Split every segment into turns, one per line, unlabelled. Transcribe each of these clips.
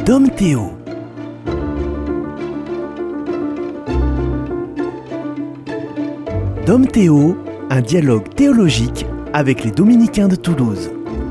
Dom Théo. Dom Théo, un dialogue théologique avec les Dominicains de Toulouse.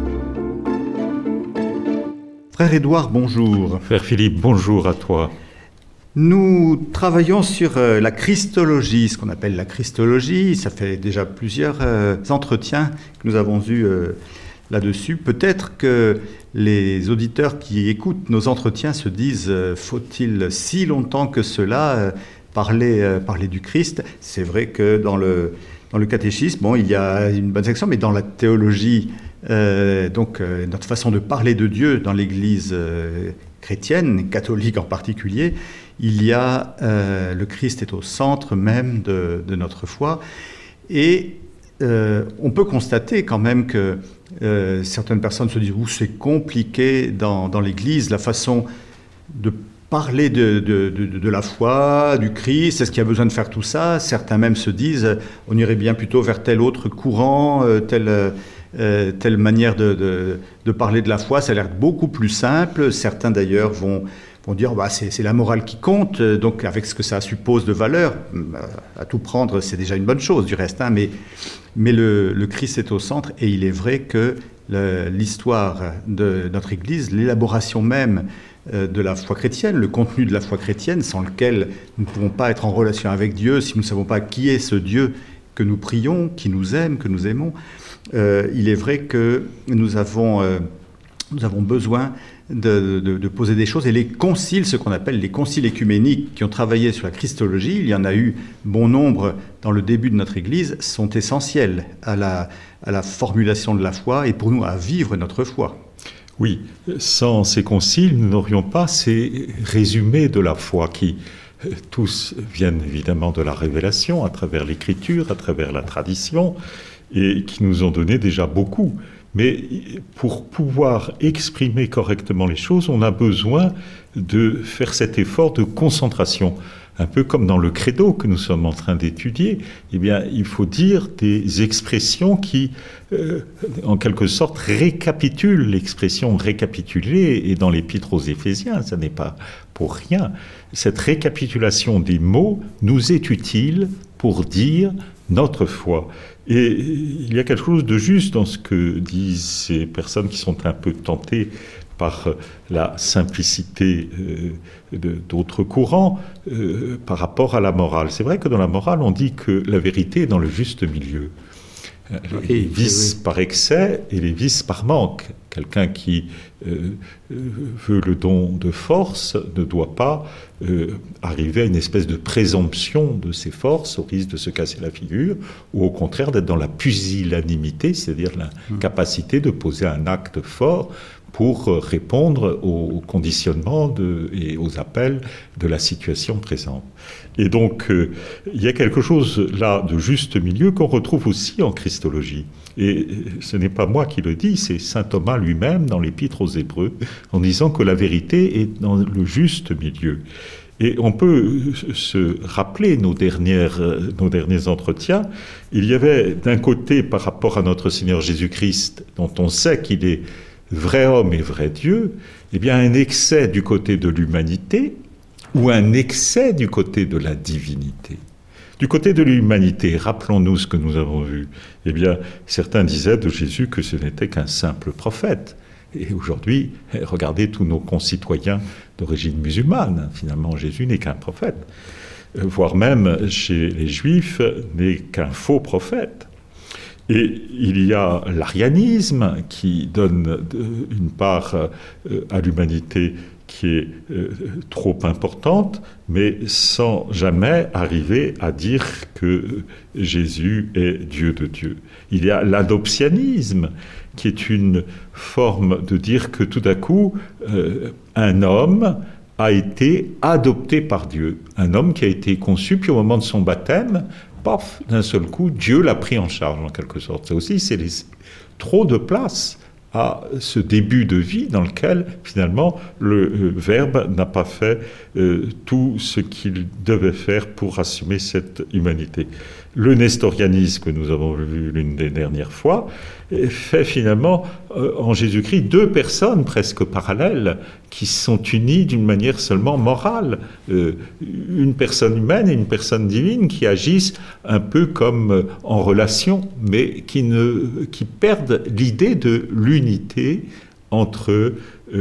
Frère Édouard, bonjour.
Frère Philippe, bonjour à toi.
Nous travaillons sur la Christologie, ce qu'on appelle la Christologie. Ça fait déjà plusieurs entretiens que nous avons eus là-dessus. Peut-être que les auditeurs qui écoutent nos entretiens se disent faut-il si longtemps que cela parler du Christ? C'est vrai que dans le catéchisme, il y a une bonne section, mais dans la théologie, notre façon de parler de Dieu dans l'Église chrétienne, catholique en particulier, il y a le Christ est au centre même de notre foi. Et on peut constater quand même que certaines personnes se disent c'est compliqué dans l'Église, la façon de parler de la foi, du Christ, est-ce qu'il y a besoin de faire tout ça? Certains même se disent on irait bien plutôt vers tel autre courant, telle manière de parler de la foi, ça a l'air beaucoup plus simple. Certains d'ailleurs vont dire c'est la morale qui compte, donc avec ce que ça suppose de valeur, à tout prendre, c'est déjà une bonne chose du reste, mais le Christ est au centre, et il est vrai que l'histoire de notre Église, l'élaboration même de la foi chrétienne, le contenu de la foi chrétienne, sans lequel nous ne pouvons pas être en relation avec Dieu, si nous ne savons pas qui est ce Dieu que nous prions, qui nous aime, que nous aimons, il est vrai que nous avons besoin de poser des choses. Et les conciles, ce qu'on appelle les conciles écuméniques qui ont travaillé sur la Christologie, il y en a eu bon nombre dans le début de notre Église, sont essentiels à la formulation de la foi et pour nous à vivre notre foi.
Oui, sans ces conciles, nous n'aurions pas ces résumés de la foi qui tous viennent évidemment de la révélation, à travers l'écriture, à travers la tradition, et qui nous ont donné déjà beaucoup. Mais pour pouvoir exprimer correctement les choses, on a besoin de faire cet effort de concentration. Un peu comme dans le credo que nous sommes en train d'étudier, il faut dire des expressions qui, en quelque sorte, récapitulent l'expression récapitulée. Et dans l'épître aux Éphésiens, ça n'est pas pour rien. Cette récapitulation des mots nous est utile pour dire notre foi. Et il y a quelque chose de juste dans ce que disent ces personnes qui sont un peu tentées par la simplicité d'autres courants par rapport à la morale. C'est vrai que dans la morale, on dit que la vérité est dans le juste milieu. Les vices par excès et les vices par manque. Quelqu'un qui veut le don de force ne doit pas arriver à une espèce de présomption de ses forces au risque de se casser la figure, ou au contraire d'être dans la pusillanimité, c'est-à-dire la capacité de poser un acte fort pour répondre aux conditionnements et aux appels de la situation présente. Et donc, il y a quelque chose là de juste milieu qu'on retrouve aussi en Christologie. Et ce n'est pas moi qui le dis, c'est saint Thomas lui-même dans l'Épître aux Hébreux, en disant que la vérité est dans le juste milieu. Et on peut se rappeler nos derniers entretiens. Il y avait d'un côté, par rapport à notre Seigneur Jésus-Christ, dont on sait qu'il est vrai homme et vrai Dieu, un excès du côté de l'humanité ou un excès du côté de la divinité. Du côté de l'humanité, rappelons-nous ce que nous avons vu. Certains disaient de Jésus que ce n'était qu'un simple prophète. Et aujourd'hui, regardez tous nos concitoyens d'origine musulmane. Finalement, Jésus n'est qu'un prophète. Voire même, chez les Juifs, n'est qu'un faux prophète. Et il y a l'arianisme qui donne une part à l'humanité qui est trop importante, mais sans jamais arriver à dire que Jésus est Dieu de Dieu. Il y a l'adoptionnisme, qui est une forme de dire que tout à coup, un homme a été adopté par Dieu. Un homme qui a été conçu, puis au moment de son baptême, paf, d'un seul coup, Dieu l'a pris en charge, en quelque sorte. Ça aussi, c'est laisser trop de place à ce début de vie dans lequel, finalement, le Verbe n'a pas fait tout ce qu'il devait faire pour assumer cette humanité. Le nestorianisme que nous avons vu l'une des dernières fois fait finalement en Jésus-Christ deux personnes presque parallèles qui sont unies d'une manière seulement morale. Une personne humaine et une personne divine qui agissent un peu comme en relation, mais qui perdent l'idée de l'unité entre eux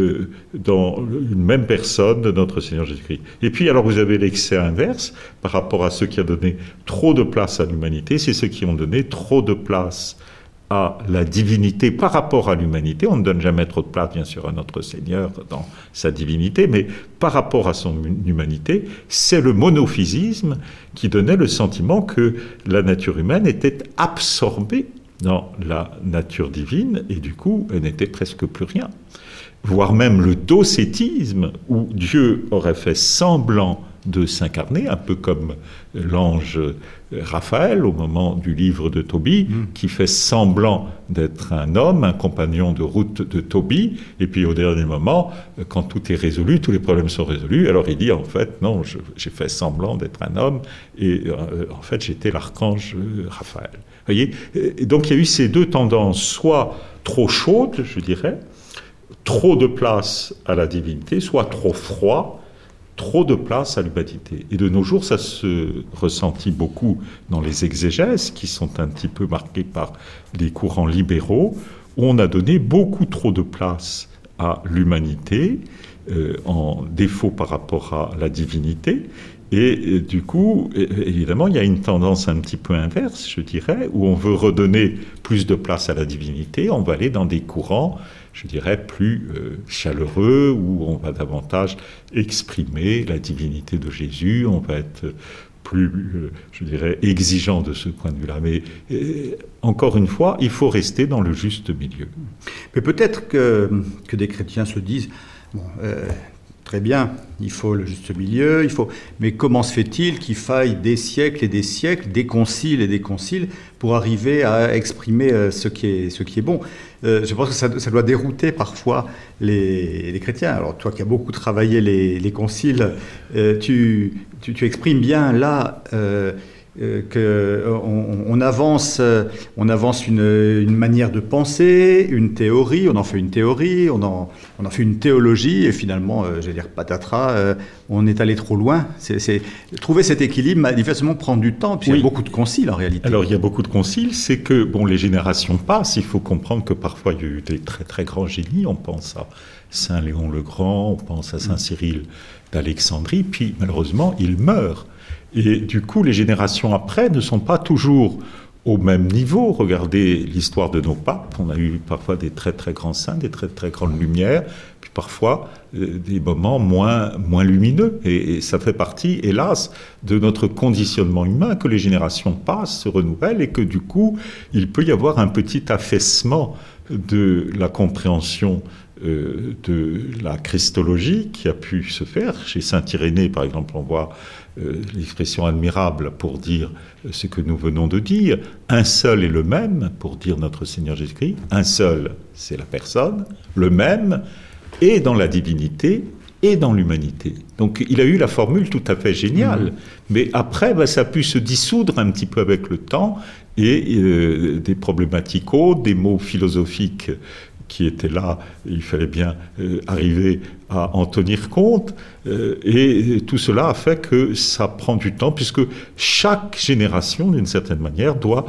dans une même personne de notre Seigneur Jésus-Christ. Et puis, alors, vous avez l'excès inverse par rapport à ceux qui ont donné trop de place à l'humanité, c'est ceux qui ont donné trop de place à la divinité par rapport à l'humanité. On ne donne jamais trop de place, bien sûr, à notre Seigneur dans sa divinité, mais par rapport à son humanité, c'est le monophysisme qui donnait le sentiment que la nature humaine était absorbée dans la nature divine, et du coup, elle n'était presque plus rien. Voire même le docétisme, où Dieu aurait fait semblant de s'incarner, un peu comme l'ange Raphaël au moment du livre de Tobie, qui fait semblant d'être un homme, un compagnon de route de Tobie, et puis au dernier moment, quand tout est résolu, tous les problèmes sont résolus, alors il dit en fait, non, j'ai fait semblant d'être un homme, et en fait j'étais l'archange Raphaël. Vous voyez, et donc il y a eu ces deux tendances, soit trop chaudes, je dirais, trop de place à la divinité, soit trop froid, trop de place à l'humanité. Et de nos jours, ça se ressentit beaucoup dans les exégèses, qui sont un petit peu marquées par les courants libéraux, où on a donné beaucoup trop de place à l'humanité, en défaut par rapport à la divinité. Et du coup, évidemment, il y a une tendance un petit peu inverse, je dirais, où on veut redonner plus de place à la divinité, on va aller dans des courants, je dirais, plus chaleureux, où on va davantage exprimer la divinité de Jésus, on va être plus, je dirais, exigeant de ce point de vue-là. Mais encore une fois, il faut rester dans le juste milieu.
Mais peut-être que des chrétiens se disent... Bon, très bien, il faut le juste milieu, mais comment se fait-il qu'il faille des siècles et des siècles, des conciles et des conciles, pour arriver à exprimer ce qui est bon? Je pense que ça doit dérouter parfois les chrétiens. Alors toi qui as beaucoup travaillé les conciles, tu exprimes bien là... qu'on avance une manière de penser, une théorie, on en fait une théorie, on en fait une théologie, et finalement, j'allais dire patatras, on est allé trop loin. Trouver cet équilibre, manifestement, prend du temps, puis oui. Il y a beaucoup de conciles en réalité.
Alors il y a beaucoup de conciles, c'est que les générations passent, il faut comprendre que parfois il y a eu des très très grands génies, on pense à Saint Léon le Grand, on pense à Saint Cyril d'Alexandrie, puis malheureusement il meurt. Et du coup, les générations après ne sont pas toujours au même niveau. Regardez l'histoire de nos papes. On a eu parfois des très très grands saints, des très très grandes lumières, puis parfois des moments moins lumineux. Et ça fait partie, hélas, de notre conditionnement humain, que les générations passent, se renouvellent, et que du coup, il peut y avoir un petit affaissement de la compréhension de la christologie qui a pu se faire. Chez saint Irénée, par exemple, on voit l'expression admirable pour dire ce que nous venons de dire. Un seul est le même, pour dire notre Seigneur Jésus-Christ. Un seul, c'est la personne. Le même, et dans la divinité, et dans l'humanité. Donc il a eu la formule tout à fait géniale. Mais après, ça a pu se dissoudre un petit peu avec le temps, et des problématiques autres, des mots philosophiques qui étaient là, il fallait bien arriver à en tenir compte, et tout cela a fait que ça prend du temps, puisque chaque génération, d'une certaine manière, doit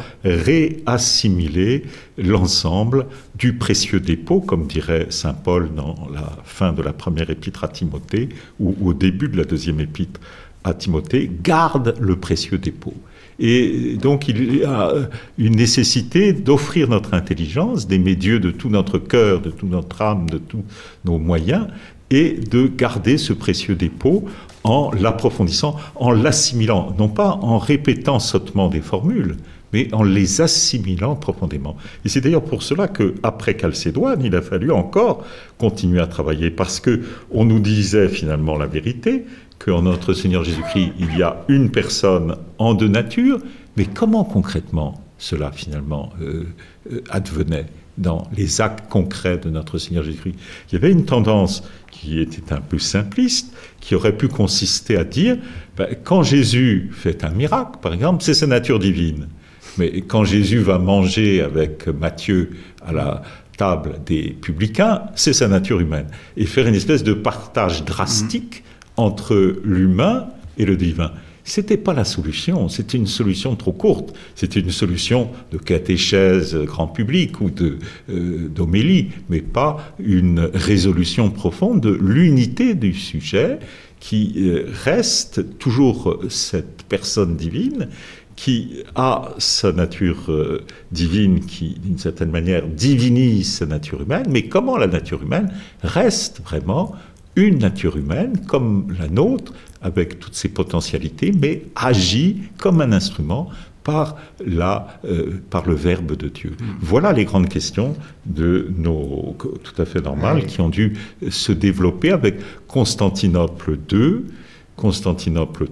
réassimiler l'ensemble du précieux dépôt, comme dirait saint Paul dans la fin de la première épître à Timothée, ou au début de la deuxième épître à Timothée, garde le précieux dépôt. Et donc il y a une nécessité d'offrir notre intelligence, d'aimer Dieu de tout notre cœur, de toute notre âme, de tous nos moyens, et de garder ce précieux dépôt en l'approfondissant, en l'assimilant, non pas en répétant sottement des formules, mais en les assimilant profondément. Et c'est d'ailleurs pour cela qu'après Chalcédoine, il a fallu encore continuer à travailler, parce qu'on nous disait finalement la vérité, qu'en notre Seigneur Jésus-Christ, il y a une personne en deux natures, mais comment concrètement cela finalement advenait? dans les actes concrets de notre Seigneur Jésus-Christ. Il y avait une tendance qui était un peu simpliste, qui aurait pu consister à dire, quand Jésus fait un miracle, par exemple, c'est sa nature divine. Mais quand Jésus va manger avec Matthieu à la table des publicains, c'est sa nature humaine. Et faire une espèce de partage drastique entre l'humain et le divin. C'était pas la solution, c'était une solution trop courte. C'était une solution de catéchèse grand public ou d'homélie, mais pas une résolution profonde de l'unité du sujet qui reste toujours cette personne divine qui a sa nature divine, qui d'une certaine manière divinise sa nature humaine, mais comment la nature humaine reste vraiment une nature humaine comme la nôtre, avec toutes ses potentialités, mais agit comme un instrument par le Verbe de Dieu. Voilà les grandes questions tout à fait normales qui ont dû se développer avec Constantinople II, Constantinople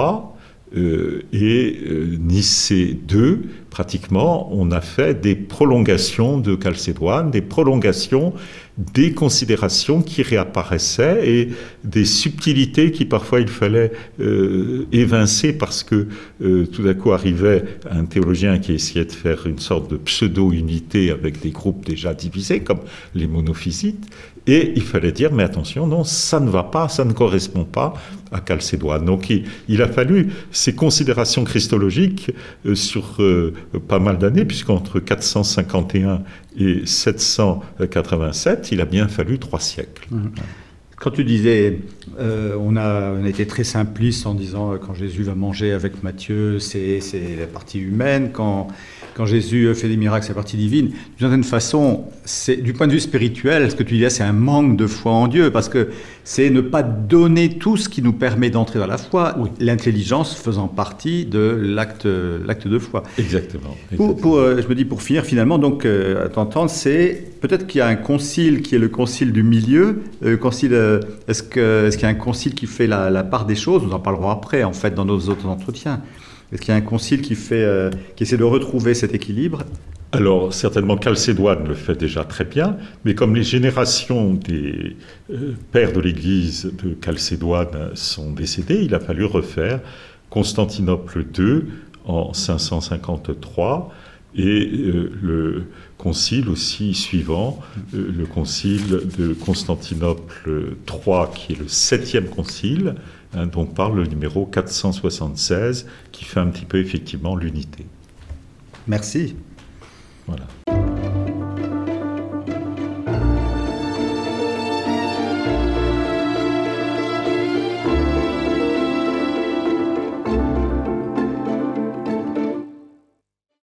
III, et Nicée II. Pratiquement, on a fait des prolongations de Chalcédoine, des prolongations des considérations qui réapparaissaient et des subtilités qui parfois il fallait évincer parce que tout d'un coup arrivait un théologien qui essayait de faire une sorte de pseudo-unité avec des groupes déjà divisés comme les monophysites, et il fallait dire mais attention, non, ça ne va pas, ça ne correspond pas à Chalcédoine. Donc il a fallu ces considérations christologiques sur pas mal d'années, puisqu'entre 451 et 787, il a bien fallu 3 siècles.
Quand tu disais, on a été très simpliste en disant quand Jésus va manger avec Matthieu, c'est la partie humaine, quand Jésus fait des miracles, c'est la partie divine. D'une certaine façon, du point de vue spirituel, ce que tu disais, c'est un manque de foi en Dieu, parce que c'est ne pas donner tout ce qui nous permet d'entrer dans la foi, l'intelligence faisant partie de l'acte de foi.
Exactement.
Je me dis, pour finir, finalement, donc, à t'entendre, c'est peut-être qu'il y a un concile qui est le concile du milieu. Est-ce qu'il y a un concile qui fait la part des choses? Nous en parlerons après, en fait, dans nos autres entretiens. Est-ce qu'il y a un concile qui essaie de retrouver cet équilibre?
Alors, certainement, Chalcédoine le fait déjà très bien, mais comme les générations des pères de l'Église de Chalcédoine sont décédés, il a fallu refaire Constantinople II en 553 et le concile aussi suivant, le concile de Constantinople III, qui est le 7e concile, dont parle le numéro 476, qui fait un petit peu effectivement l'unité.
Merci.
Voilà.